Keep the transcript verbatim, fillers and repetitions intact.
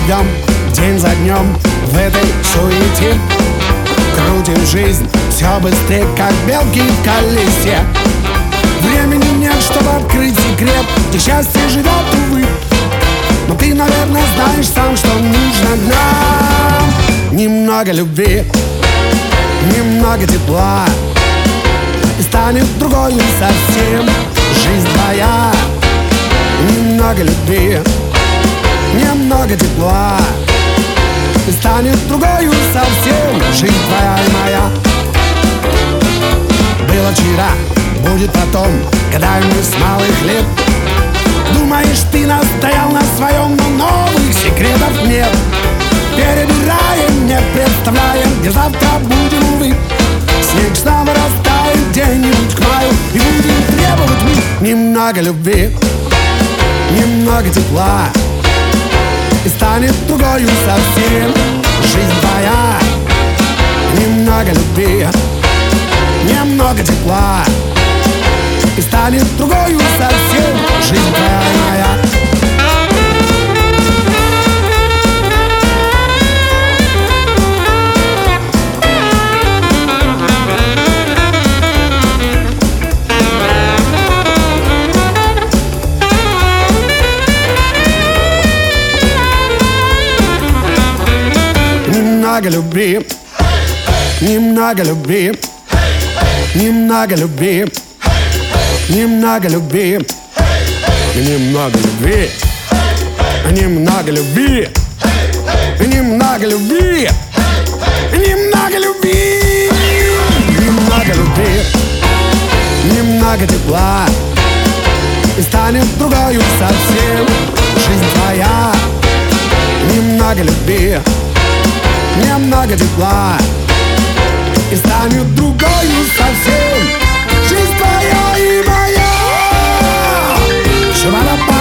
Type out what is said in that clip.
живем день за днем в этой суете. Крутим жизнь все быстрее, как белки в колесе. Времени нет, чтобы открыть секрет, где счастье живет, увы. Но ты, наверное, знаешь сам, что нужно нам. Немного любви, немного тепла, и станет другой совсем жизнь твоя. Немного любви, немного тепла, и станет другой совсем жизнь твоя и моя. Было вчера, будет потом, когда мы с малых лет. Думаешь, ты настоял на своем, но новых секретов нет. Перебираем, не представляем, где завтра будем, увы. Снег снова растает где-нибудь к маю, и будем требовать мы немного любви, немного тепла, и станет другою совсем жизнь твоя. Немного любви, немного тепла, и станет другою совсем жизнь твоя и моя. Немного любви, немного любви, немного любви, немного любви, немного любви, немного любви, немного любви, немного любви, немного любви, немного тепла, и станет другою совсем жизнь твоя. Немного любви, немного тепла, и станет другою совсем жизнь твоя и моя. Шабарапа.